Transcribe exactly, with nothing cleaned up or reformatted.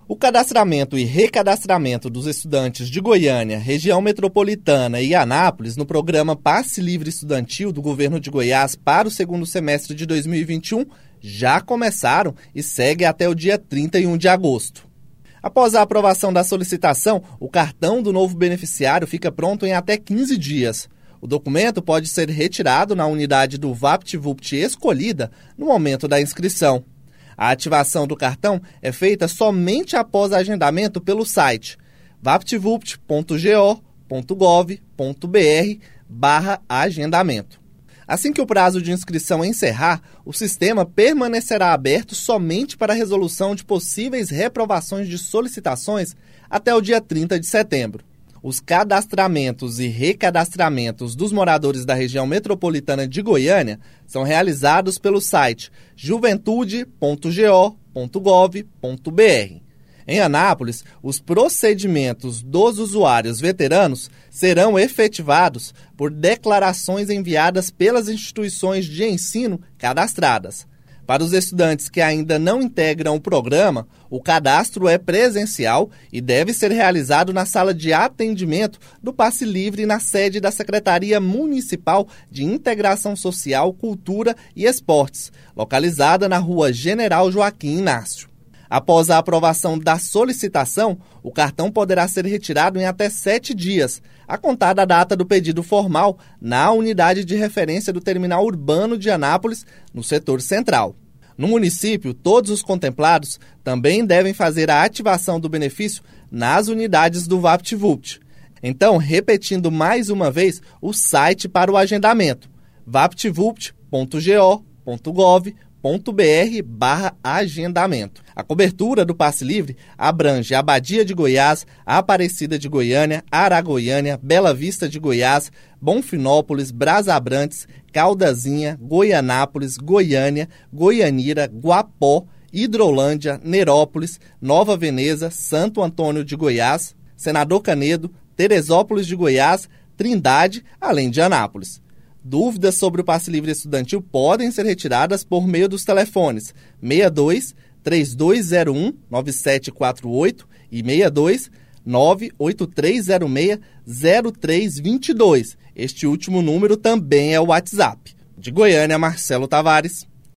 O cadastramento e recadastramento dos estudantes de Goiânia, região metropolitana e Anápolis no programa Passe Livre Estudantil do governo de Goiás para o segundo semestre de dois mil e vinte e um já começaram e segue até o dia trinta e um de agosto. Após a aprovação da solicitação, o cartão do novo beneficiário fica pronto em até quinze dias. O documento pode ser retirado na unidade do VaptVupt escolhida no momento da inscrição. A ativação do cartão é feita somente após agendamento pelo site vaptvupt ponto go ponto gov ponto br barra agendamento. Assim que o prazo de inscrição encerrar, o sistema permanecerá aberto somente para a resolução de possíveis reprovações de solicitações até o dia trinta de setembro. Os cadastramentos e recadastramentos dos moradores da região metropolitana de Goiânia são realizados pelo site juventude ponto go ponto gov ponto br. Em Anápolis, os procedimentos dos usuários veteranos serão efetivados por declarações enviadas pelas instituições de ensino cadastradas. Para os estudantes que ainda não integram o programa, o cadastro é presencial e deve ser realizado na sala de atendimento do Passe Livre na sede da Secretaria Municipal de Integração Social, Cultura e Esportes, localizada na Rua General Joaquim Inácio. Após a aprovação da solicitação, o cartão poderá ser retirado em até sete dias, a contar da data do pedido formal, na unidade de referência do Terminal Urbano de Anápolis, no setor central. No município, todos os contemplados também devem fazer a ativação do benefício nas unidades do VaptVupt. Então, repetindo mais uma vez o site para o agendamento, vaptvupt ponto go ponto gov ponto br barra agendamento. A cobertura do Passe Livre abrange Abadia de Goiás, Aparecida de Goiânia, Aragoiânia, Bela Vista de Goiás, Bonfinópolis, Brasabrantes, Caldazinha, Goianápolis, Goiânia, Goianira, Guapó, Hidrolândia, Nerópolis, Nova Veneza, Santo Antônio de Goiás, Senador Canedo, Teresópolis de Goiás, Trindade, além de Anápolis. Dúvidas sobre o Passe Livre Estudantil podem ser retiradas por meio dos telefones seis dois, três dois zero um, nove sete quatro oito e seis dois, nove oito três zero seis, zero três dois dois. Este último número também é o WhatsApp. De Goiânia, Marcelo Tavares.